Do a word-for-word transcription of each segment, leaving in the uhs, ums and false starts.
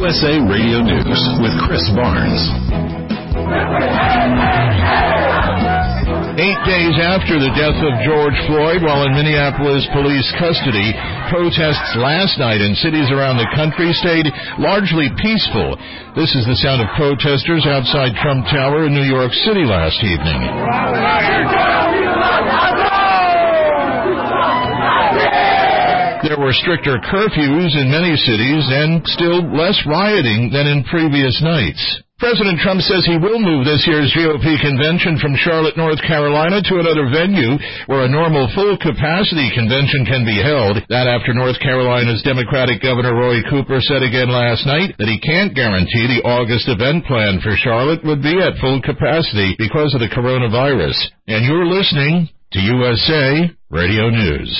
S A Radio News with Chris Barnes. Eight days after the death of George Floyd while in Minneapolis police custody, protests last night in cities around the country stayed largely peaceful. This is the sound of protesters outside Trump Tower in New York City last evening. There were stricter curfews in many cities and still less rioting than in previous nights. President Trump says he will move this year's G O P convention from Charlotte, North Carolina to another venue where a normal full-capacity convention can be held. That after North Carolina's Democratic Governor Roy Cooper said again last night that he can't guarantee the August event plan for Charlotte would be at full capacity because of the coronavirus. And you're listening to U S A Radio News.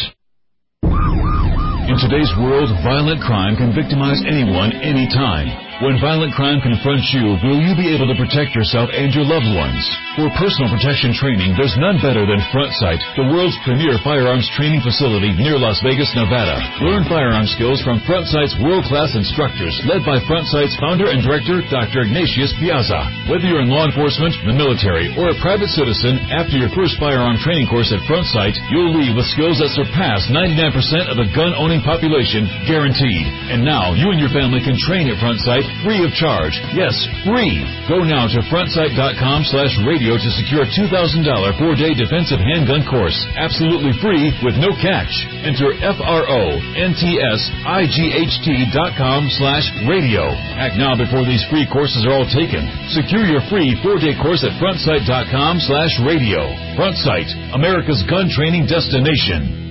In today's world, violent crime can victimize anyone, anytime. When violent crime confronts you, will you be able to protect yourself and your loved ones? For personal protection training, there's none better than Front Sight, the world's premier firearms training facility near Las Vegas, Nevada. Learn firearm skills from Front Sight's world-class instructors, led by Front Sight's founder and director, Doctor Ignatius Piazza. Whether you're in law enforcement, the military, or a private citizen, after your first firearm training course at Front Sight, you'll leave with skills that surpass ninety-nine percent of the gun-owning population, guaranteed. And now, you and your family can train at Front Sight free of charge. Yes, free. Go now to frontsight.com slash radio to secure a two thousand dollars four-day defensive handgun course. Absolutely free with no catch. Enter F-R-O-N-T-S-I-G-H-T dot com slash radio. Act now before these free courses are all taken. Secure your free four-day course at frontsight.com slash radio. Front Sight, America's gun training destination.